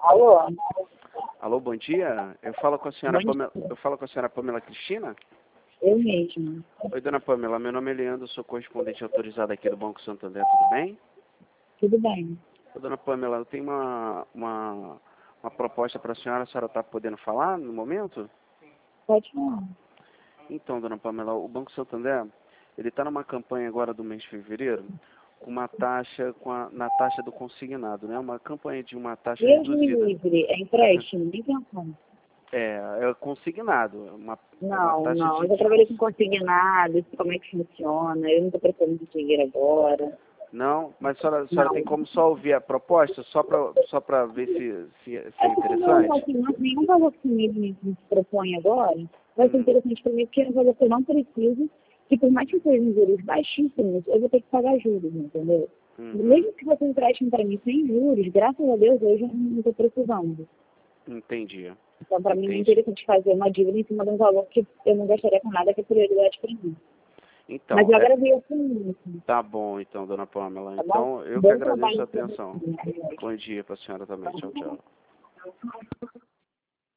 Alô? Alô, bom dia. Eu falo com a senhora Bom Pamela, dia. eu falo com a senhora Pamela Cristina? Eu mesma. Oi, dona Pamela, meu nome é Leandro, sou correspondente autorizado aqui do Banco Santander, tudo bem? Tudo bem. Ô, dona Pamela, eu tenho uma proposta para a senhora está podendo falar no momento? Pode falar. Então, dona Pamela, o Banco Santander, ele está numa campanha agora do mês de fevereiro, com uma taxa, na taxa do consignado, né? Uma campanha de uma taxa Deus me reduzida. livre. É empréstimo? Nem pensando. É consignado, uma Não, taxa não. Eu já de trabalhei com consignado, isso como é que funciona. Eu não estou precisando de dinheiro agora. Não, mas a senhora Não. tem como só ouvir a proposta, só para ver se é É porque não, interessante? assim, nenhum valor que me propõe agora vai ser interessante para mim, porque é um valor que eu não preciso, que por mais que sejam juros baixíssimos, eu vou ter que pagar juros, entendeu? Uhum, Mesmo que você empreste para mim sem juros, graças a Deus, hoje eu não estou precisando. entendi, Então, para mim, não é entendi. interessante fazer uma dívida em cima de um valor que eu não gastaria com nada, que é prioridade para mim. Mas Então, eu agradeço muito, tá bom então, dona Pamela. tá bom? Então, eu que Bom agradeço a trabalho para atenção. você. Bom dia para a senhora também. Tchau, tchau.